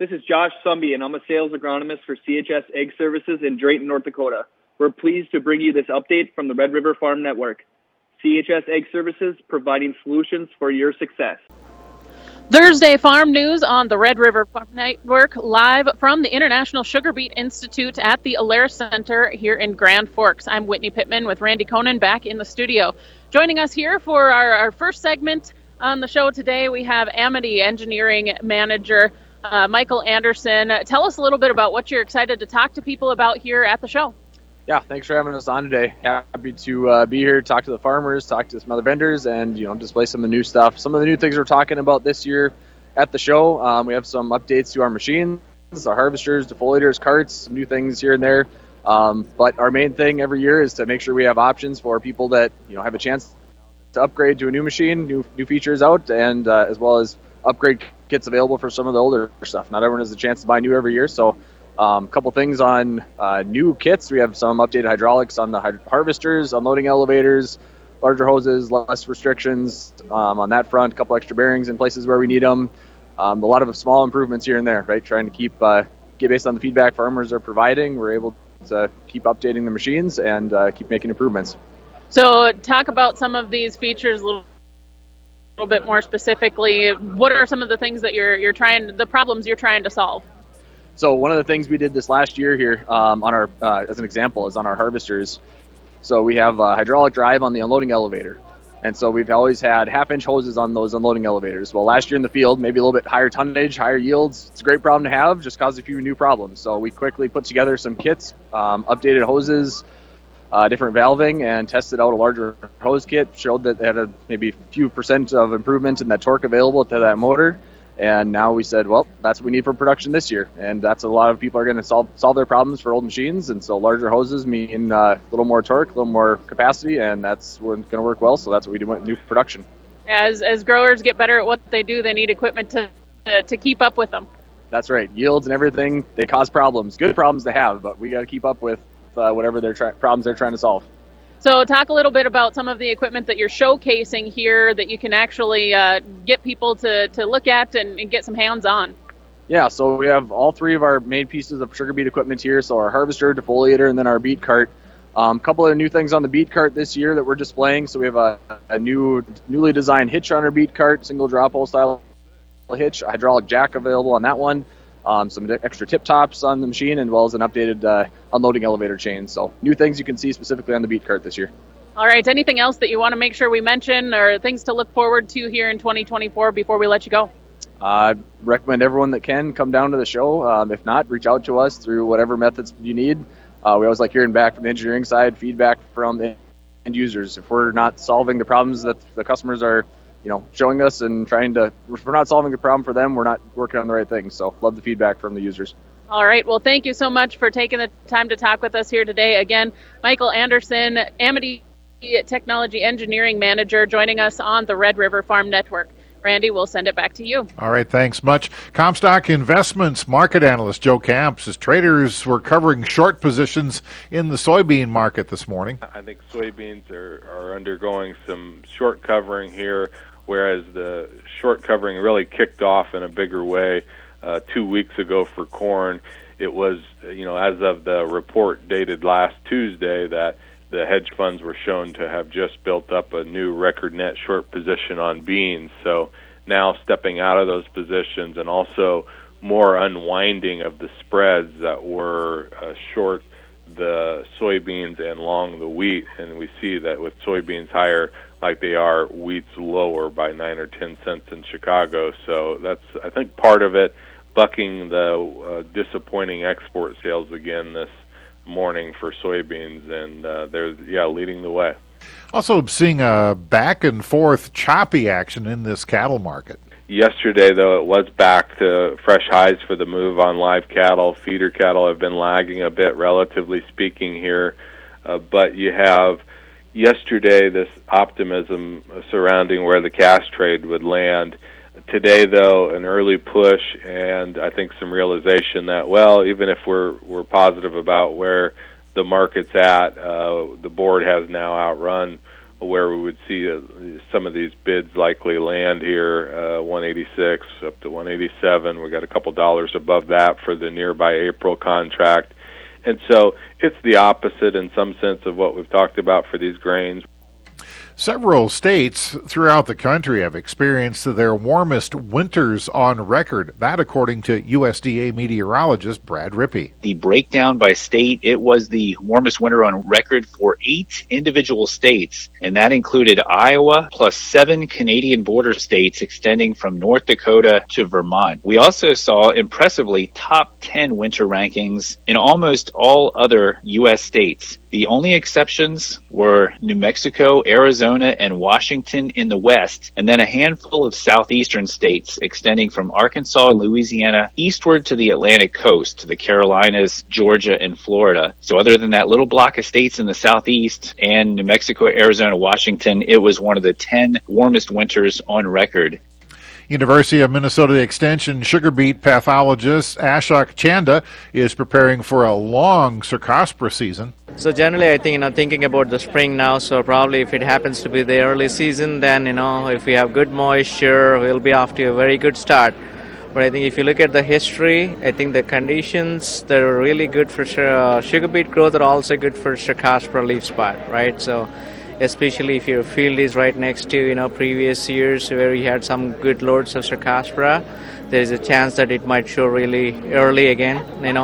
This is Josh Sumby, and I'm a sales agronomist for CHS Egg Services in Drayton, North Dakota. We're pleased to bring you this update from the Red River Farm Network. CHS Egg Services, providing solutions for your success. Thursday Farm News on the Red River Farm Network, live from the International Sugar Beet Institute at the Alair Center here in Grand Forks. I'm Whitney Pittman with Randy Conan back in the studio. Joining us here for our first segment on the show today, we have Amity Engineering Manager Michael Anderson. Tell us a little bit about what you're excited to talk to people about here at the show. Yeah, thanks for having us on today. Happy to be here, talk to the farmers, talk to some other vendors, and display some of the new stuff. Some of the new things we're talking about this year at the show. We have some updates to our machines, our harvesters, defoliators, carts, some new things here and there. But our main thing every year is to make sure we have options for people that have a chance to upgrade to a new machine, new features out, and as well as upgrade kits available for some of the older stuff. Not everyone has a chance to buy new every year, so a couple things on new kits. We have some updated hydraulics on the harvesters, unloading elevators, larger hoses, less restrictions on that front, a couple extra bearings in places where we need them. A lot of small improvements here and there, right? Trying to keep, get based on the feedback farmers are providing, we're able to keep updating the machines and keep making improvements. So talk about some of these features a little bit more specifically. What are some of the things that the problems you're trying to solve? So one of the things we did this last year here on our, as an example, is on our harvesters. So we have a hydraulic drive on the unloading elevator. And so we've always had half-inch hoses on those unloading elevators. Well, last year in the field, maybe a little bit higher tonnage, higher yields. It's a great problem to have, just caused a few new problems. So we quickly put together some kits, updated hoses, different valving, and tested out a larger hose kit. Showed that they had maybe a few percent of improvement in that torque available to that motor. And now we said, well, that's what we need for production this year. And that's a lot of people are going to solve their problems for old machines. And so larger hoses mean a little more torque, a little more capacity, and that's going to work well. So that's what we do with new production. As growers get better at what they do, they need equipment to keep up with them. That's right. Yields and everything, they cause problems. Good problems to have, but we got to keep up with whatever problems they're trying to solve. So talk a little bit about some of the equipment that you're showcasing here that you can actually get people to look at and get some hands-on. Yeah, so we have all three of our main pieces of sugar beet equipment here. So our harvester, defoliator, and then our beet cart. A couple of new things on the beet cart this year that we're displaying. So we have a newly designed hitch on our beet cart, single drop hole style hitch, a hydraulic jack available on that one. Some extra tip tops on the machine, as well as an updated unloading elevator chain. So new things you can see specifically on the beet cart this year. All right. Anything else that you want to make sure we mention or things to look forward to here in 2024 before we let you go? Recommend everyone that can come down to the show. If not, reach out to us through whatever methods you need. We always like hearing back from the engineering side, feedback from the end users. If we're not solving the problems that the customers are showing us and if we're not solving the problem for them, we're not working on the right things. So love the feedback from the users. All right. Well, thank you so much for taking the time to talk with us here today. Again, Michael Anderson, Amity Technology Engineering Manager, joining us on the Red River Farm Network. Randy, we'll send it back to you. All right, thanks much. Comstock Investments market analyst Joe Camps says traders were covering short positions in the soybean market this morning. I think soybeans are undergoing some short covering here, whereas the short covering really kicked off in a bigger way 2 weeks ago for corn. It was, as of the report dated last Tuesday, that the hedge funds were shown to have just built up a new record net short position on beans. So now stepping out of those positions and also more unwinding of the spreads that were short the soybeans and long the wheat. And we see that with soybeans higher like they are, wheat's lower by 9 or 10 cents in Chicago. So that's, I think, part of it, bucking the disappointing export sales again this morning for soybeans, and they're leading the way. Also seeing a back and forth choppy action in this cattle market. Yesterday, though, it was back to fresh highs for the move on live cattle. Feeder cattle have been lagging a bit, relatively speaking here, but you have yesterday this optimism surrounding where the cash trade would land. Today, though, an early push, and I think some realization that, well, even if we're positive about where the market's at, the board has now outrun where we would see some of these bids likely land here, 186 up to 187. We got a couple dollars above that for the nearby April contract. And so it's the opposite in some sense of what we've talked about for these grains. Several states throughout the country have experienced their warmest winters on record. That, according to USDA meteorologist Brad Rippey. The breakdown by state, it was the warmest winter on record for 8 individual states, and that included Iowa plus 7 Canadian border states extending from North Dakota to Vermont. We also saw impressively top 10 winter rankings in almost all other U.S. states. The only exceptions were New Mexico, Arizona, and Washington in the west, and then a handful of southeastern states extending from Arkansas and Louisiana eastward to the Atlantic coast, to the Carolinas, Georgia, and Florida. So other than that little block of states in the southeast and New Mexico, Arizona, Washington, it was one of the 10 warmest winters on record. University of Minnesota Extension sugar beet pathologist Ashok Chanda is preparing for a long Cercospora season. So generally, I think, thinking about the spring now, so probably if it happens to be the early season, then, if we have good moisture, we'll be off to a very good start. But I think if you look at the history, I think the conditions that are really good for sugar beet growth are also good for Cercospora leaf spot, right? So especially if your field is right next to, previous years where we had some good loads of Cercospora, there's a chance that it might show really early again, in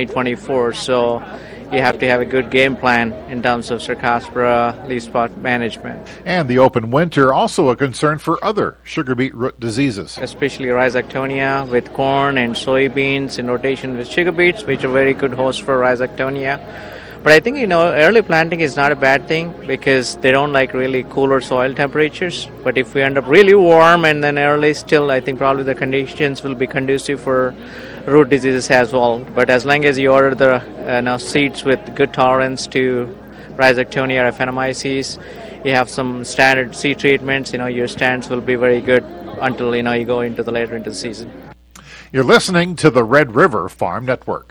2024. So you have to have a good game plan in terms of Cercospora leaf spot management. And the open winter, also a concern for other sugar beet root diseases. Especially Rhizoctonia with corn and soybeans in rotation with sugar beets, which are very good hosts for Rhizoctonia. But I think, early planting is not a bad thing because they don't like really cooler soil temperatures. But if we end up really warm and then early still, I think probably the conditions will be conducive for root diseases as well. But as long as you order the seeds with good tolerance to Rhizoctonia or Phanomyces, you have some standard seed treatments, your stands will be very good until, you go into the later into the season. You're listening to the Red River Farm Network.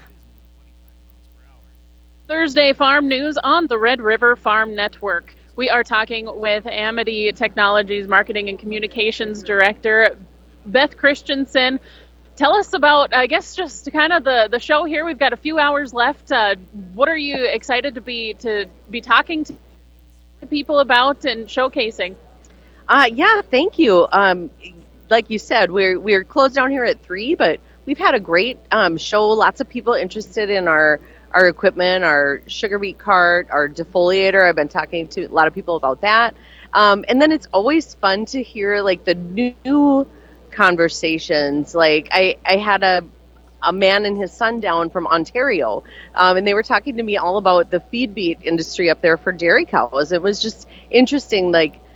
Thursday Farm News on the Red River Farm Network. We are talking with Amity Technologies Marketing and Communications Director Beth Christensen. Tell us about, I guess, just kind of the show here. We've got a few hours left. What are you excited to be talking to people about and showcasing? Yeah, thank you. Like you said, we're closed down here at 3, but we've had a great show. Lots of people interested in our equipment, our sugar beet cart, our defoliator. I've been talking to a lot of people about that. And then it's always fun to hear the new conversations. I had a man and his son down from Ontario, and they were talking to me all about the feed beet industry up there for dairy cows. It was just interesting,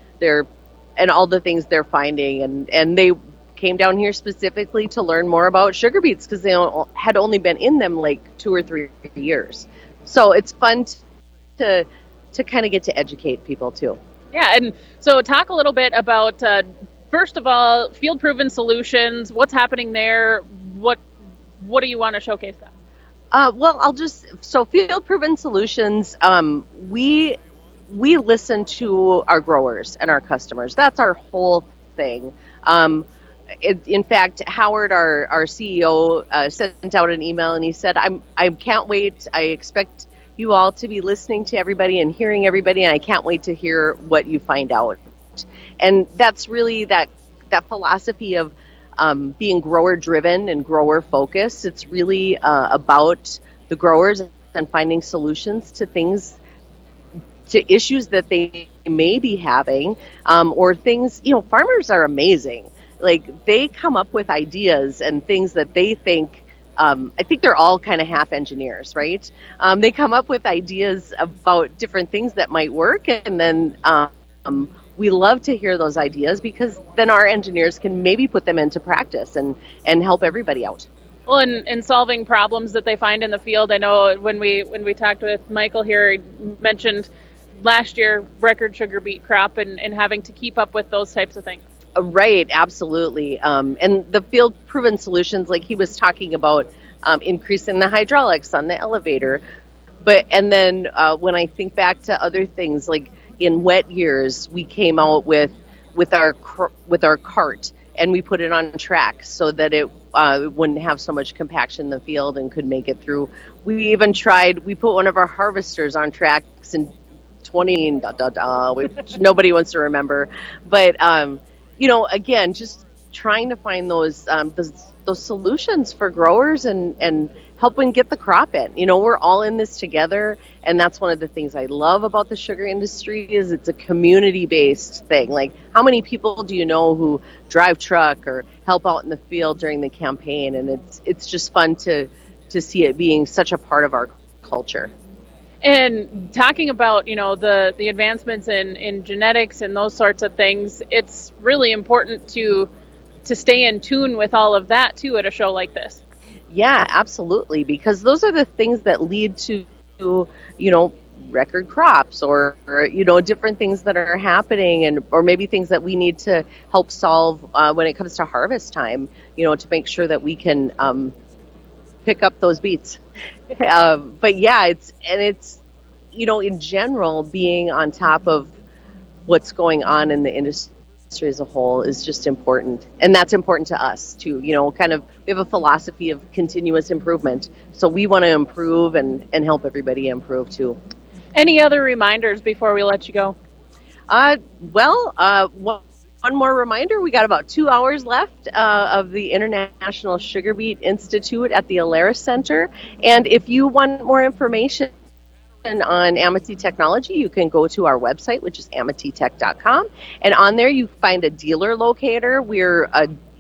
and all the things they're finding, and they came down here specifically to learn more about sugar beets because they had only been in them 2 or 3 years. So it's fun to kind of get to educate people too. Yeah, and so talk a little bit about, first of all, Field Proven Solutions. What's happening there? What do you want to showcase that? Well, Field Proven Solutions, we listen to our growers and our customers. That's our whole thing. In fact, Howard, our CEO, sent out an email and he said, I can't wait. I expect you all to be listening to everybody and hearing everybody, and I can't wait to hear what you find out. And that's really that philosophy of being grower-driven and grower-focused. It's really about the growers and finding solutions to issues that they may be having, or things, farmers are amazing. They come up with ideas and things that they think, I think they're all kind of half engineers, right? They come up with ideas about different things that might work, and then we love to hear those ideas because then our engineers can maybe put them into practice and help everybody out. Well, in solving problems that they find in the field, I know when we talked with Michael here, he mentioned last year record sugar beet crop and having to keep up with those types of things. Right, absolutely. And the Field Proven Solutions, he was talking about increasing the hydraulics on the elevator. And then when I think back to other things, in wet years, we came out with our cart, and we put it on track so that it wouldn't have so much compaction in the field and could make it through. We even we put one of our harvesters on tracks in 20, which nobody wants to remember. But, again, just trying to find those solutions for growers and helping get the crop in. We're all in this together, and that's one of the things I love about the sugar industry is it's a community-based thing. Like, how many people do you know who drive truck or help out in the field during the campaign? And it's just fun to see it being such a part of our culture. And talking about, the advancements in genetics and those sorts of things, it's really important to stay in tune with all of that too at a show like this. Yeah, absolutely, because those are the things that lead to, record crops or different things that are happening or maybe things that we need to help solve when it comes to harvest time, to make sure that we can pick up those beets. But yeah, it's in general, being on top of what's going on in the industry as a whole is just important. And that's important to us too. We have a philosophy of continuous improvement. So we want to improve and help everybody improve too. Any other reminders before we let you go? One more reminder, we got about 2 hours left of the International Sugar Beet Institute at the Alerus Center. And if you want more information on Amity Technology, you can go to our website, which is amitytech.com. And on there, you find a dealer locator. We have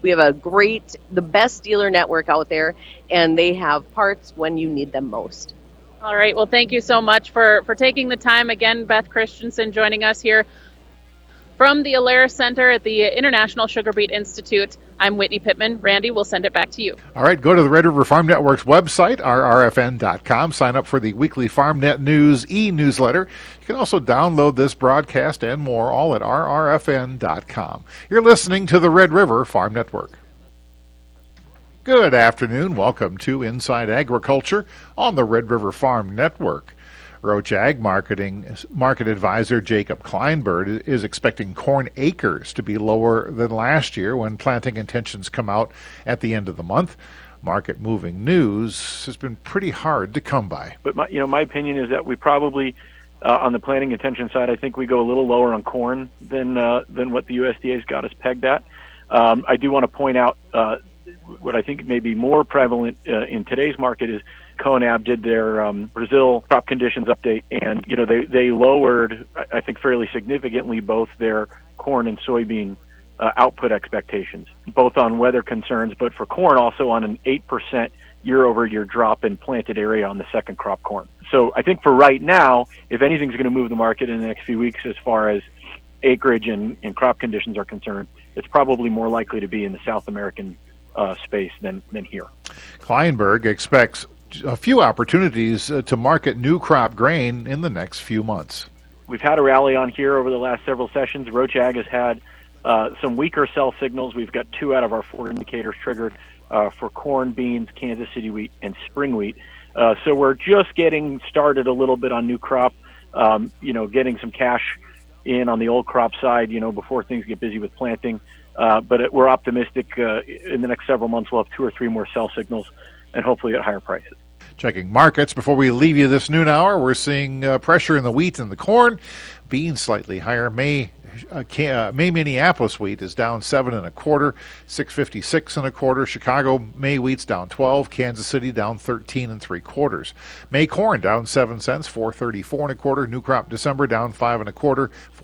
the best dealer network out there, and they have parts when you need them most. All right. Well, thank you so much for taking the time. Again, Beth Christensen joining us here from the Alerus Center at the International Sugar Beet Institute. I'm Whitney Pittman. Randy, we'll send it back to you. All right, go to the Red River Farm Network's website, rrfn.com. Sign up for the weekly FarmNet News e-newsletter. You can also download this broadcast and more, all at rrfn.com. You're listening to the Red River Farm Network. Good afternoon. Welcome to Inside Agriculture on the Red River Farm Network. Roach Ag Market Advisor Jacob Kleinberg is expecting corn acres to be lower than last year when planting intentions come out at the end of the month. Market moving news has been pretty hard to come by. But my opinion is that we probably, on the planting intention side, I think we go a little lower on corn than what the USDA's got us pegged at. I do want to point out what I think may be more prevalent in today's market is CONAB did their Brazil crop conditions update, and they lowered, I think, fairly significantly both their corn and soybean output expectations, both on weather concerns, but for corn also on an 8% year-over-year drop in planted area on the second crop corn. So I think for right now, if anything's going to move the market in the next few weeks as far as acreage and crop conditions are concerned, it's probably more likely to be in the South American space than here. Kleinberg expects a few opportunities to market new crop grain in the next few months. We've had a rally on here over the last several sessions. Roach Ag has had some weaker sell signals. We've got 2 out of our 4 indicators triggered for corn, beans, Kansas City wheat, and spring wheat. So we're just getting started a little bit on new crop, getting some cash in on the old crop side, before things get busy with planting. But we're optimistic in the next several months we'll have 2 or 3 more sell signals and hopefully at higher prices. Checking markets before we leave you this noon hour, we're seeing pressure in the wheat and the corn. Beans slightly higher. May Minneapolis wheat is down 7 1/4, 656 1/4. Chicago May wheat's down 12. Kansas City down 13 3/4. May corn down 7 cents, 434 1/4. New crop December down 5 1/4,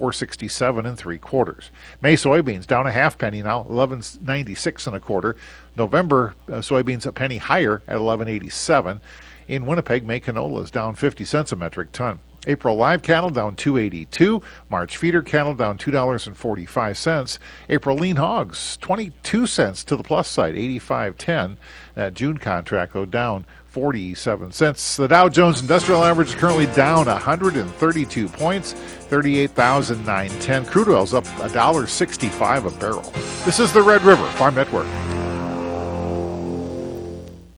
467 3/4. May soybeans down a half penny now, 11.96 1/4. November soybeans a penny higher at 11.87. In Winnipeg, May canola is down 50 cents a metric ton. April live cattle down $2.82. March feeder cattle down $2.45. April lean hogs 22 cents to the plus side, 85.10. That June contract though down 47 cents. The Dow Jones Industrial Average is currently down 132 points, 38,910. Crude oil's up $1.65 a barrel. This is the Red River Farm Network.